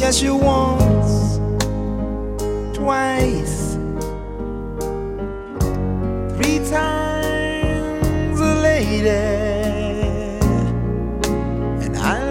Yes, you once, twice, three times a lady, and I